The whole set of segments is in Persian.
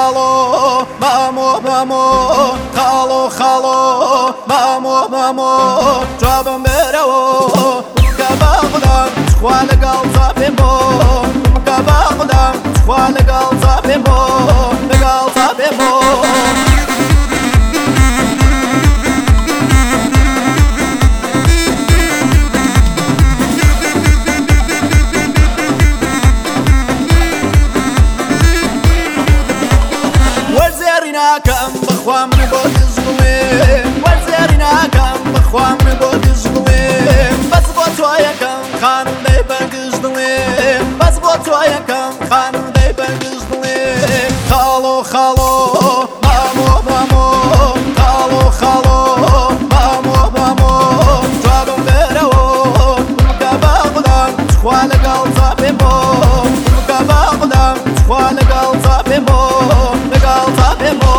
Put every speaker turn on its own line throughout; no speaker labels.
خالو مامو مامو خالو خالو مامو مامو جابم برو كباغدم خوال قلزا بمو كباغدم خوال قلزا بمو قلزا بمو كم بخوا من بود زغویم وزیرینا کم بخوا من بود زغویم بس با توی کم خانم دی برگز دویم بس با توی کم خانم دی برگز دویم خالو خالو مامو مامو خالو خالو مامو مامو جابم برو مكباغدم خوال قلزا بمو مكباغدم خوال قلزا بمو قلزا بمو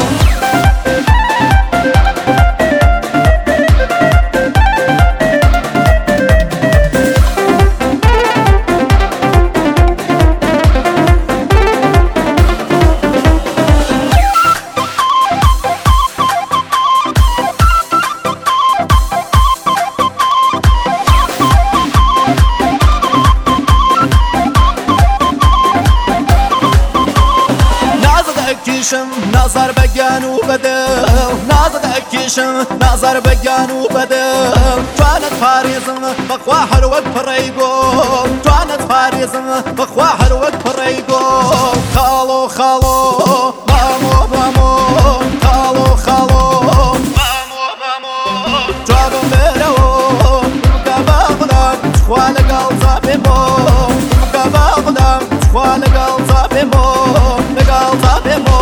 نظر بگن و بدل نظر اکیشم نظر بگن و بدل جوانت فاريزم بخوا هر وقت پریگو جوانت فاريزم بخوا هر وقت پریگو خالو خالو مامو مامو خالو خالو مامو مامو جوابم برو مكباغدم خوال قلزا بمو مكباغدم خوال قلزا بمو قلزا بمو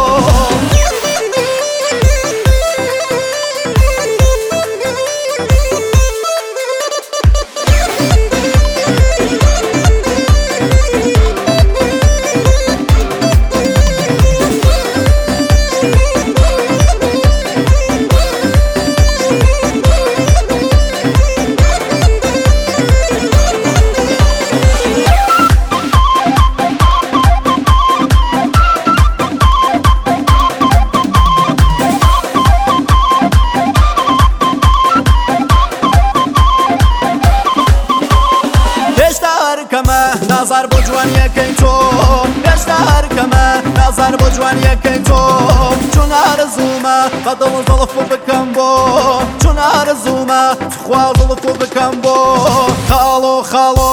نظر بجوان یکی تو بیشتر کمه نظر بجوان یکی تو چون آرزومه بدل زلفو بکن بو چون آرزومه خواه زلفو بکن بو خالو خالو